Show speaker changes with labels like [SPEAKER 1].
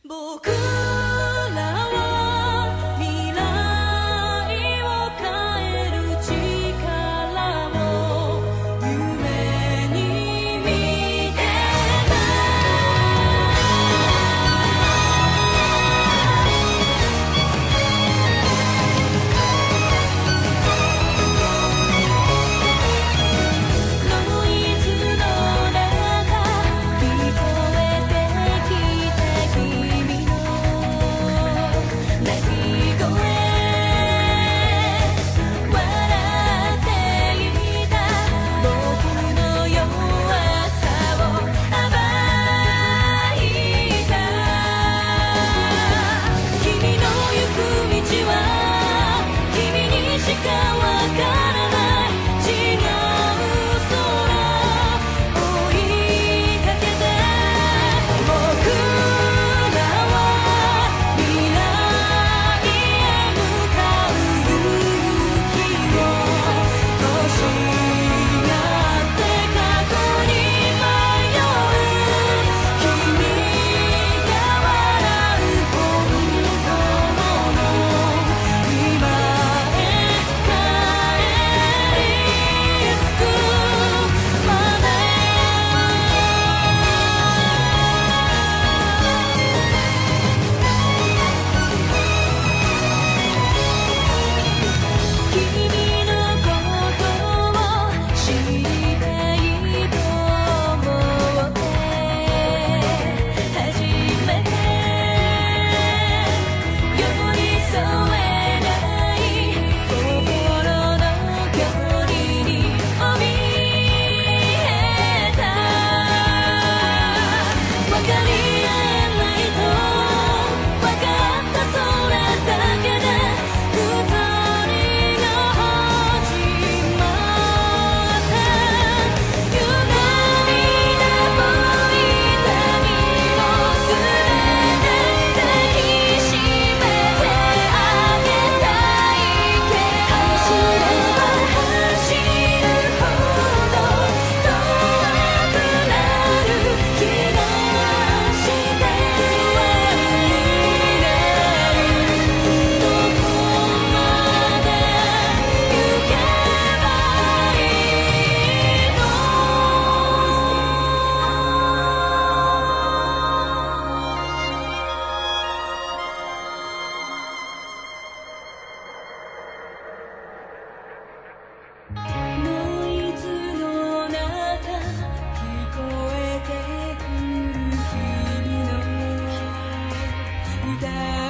[SPEAKER 1] 僕らは未来を変える力を夢に見てた。ノイズの中聞こえてきた君の泣き声、笑っていた僕の弱さを暴いた。君の行く道は君にしかわからない。違う空追いかけて僕らは未来へ向かう勇気を欲しがって過去に迷う。君が笑う本当の今へ帰り着くまで。君のことを知りたいと思って初めて寄り添えない心の距離に怯えた。分かり合えないと分かったそれだけで二人が始まった。歪みでも痛みを全て抱きしめてあげたいけど、走れば走るほど遠くなる気がして不安になる。どこまで行けばいいの。ノイズの中聞こえてくる君の歌